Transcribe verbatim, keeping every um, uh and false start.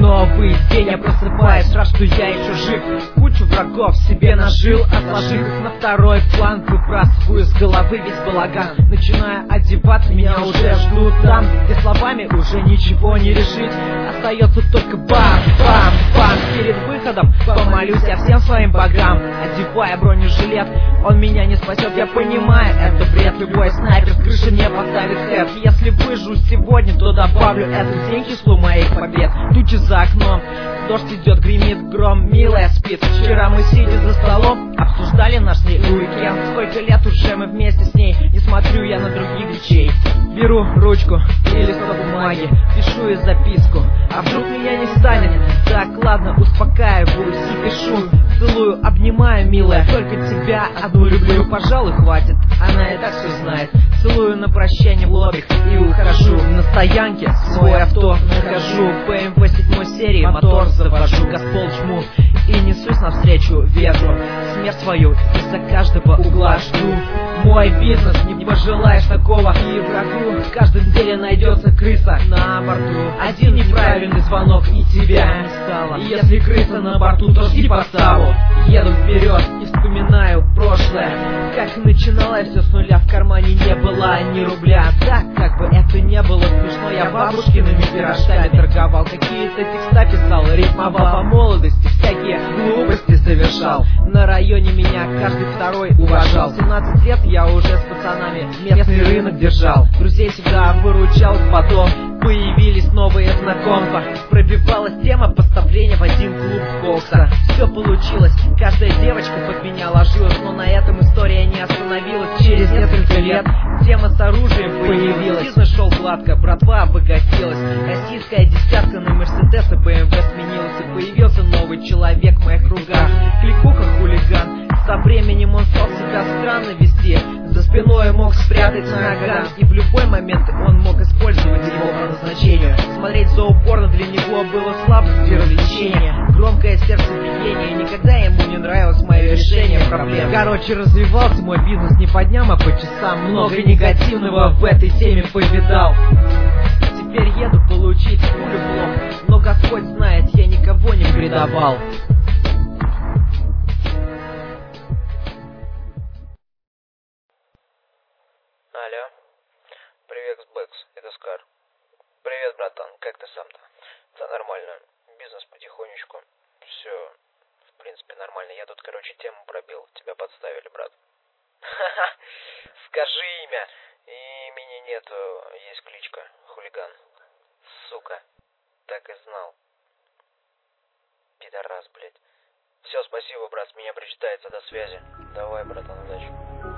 новый день, я просыпаюсь, рад, что я еще жив. Кучу врагов себе нажил, отложив их на второй план. Выбрасываю с головы весь балаган, начиная одеваться, меня уже ждут там, где словами уже ничего не решить. Остается только бам-бам-бам. Перед выходом помолюсь я всем своим богам, одевая бронежилет, он меня не спасет, я понимаю, это бред. Любой снайпер с крыши не поставит хэт. Если выживу сегодня, то добавлю этот день к числу моих побед. Тучи за окном, дождь идет, гремит гром, милая спит. Вчера мы, сидя за столом, обсуждали наш с ней уикенд. Сколько лет уже мы вместе с ней, не смотрю я на других речей. Беру ручку и листок бумаги, пишу ей записку, а вдруг меня не станет? Так, ладно, успокаиваюсь и пишу. Целую, обнимаю, милая, только тебя одну люблю, пожалуй, хватит, она и так все знает. Целую на прощание в лобик и ухожу. На стоянке свой авто нахожу, бэ эм вэ седьмой серии мотор завожу, газпол жму и несусь навстречу ветру. Смерть свою из-за каждого угла жду. Мой бизнес, не пожелаешь такого и врагу. В каждом деле найдется крыса на борту. Один неправильный звонок и тебя не стало. И если крыса на борту, то жди подставу. Еду вперед и вспоминаю прошлое, как начинала все с нуля, в кармане не было ни рубля. Да, как бы это не было смешно, я бабушкиными пирожками торговал, какие-то текста писал, рифмовал по молодости, всякие глупости совершал. На районе меня каждый второй уважал. семнадцать лет я уже с пацанами местный рынок держал, друзей всегда выручал, потом появились новые знакомства. Пробивалась тема поставления в один клуб бокса. Все получилось, каждая девочка под меня ложилась, но на этом история не остановилась. Через несколько лет тема с оружием появилась. Бизнес шел гладко, братва обогатилась. Российская десятка на Мерседес и бэ эм вэ сменилась, и появился новый человек в моих кругах. Кликуха хулиган, со временем он стал себя странно вести. За спиной мог спрятать наган, и в любой момент он мог использовать его по назначению. Смотреть зоопорно для него было слабостью развлечения. Громкое сердцебиение, никогда ему не нравилось мое решение проблем. Короче, развивался мой бизнес не по дням, а по часам. Много негативного в этой теме повидал. Теперь еду получить пулю в лоб, но Господь знает, я никого не предавал. Алло. Привет, Бэкс, это Скар. Привет, братан, как ты сам-то? Да нормально, бизнес потихонечку. Все, в принципе, нормально. Я тут, короче, тему пробил, тебя подставили, брат. Ха-ха, скажи имя. Имени нету, есть кличка, хулиган. Сука, так и знал. Пидорас, блядь. Все, спасибо, брат, с меня причитается, до связи. Давай, братан, удачи.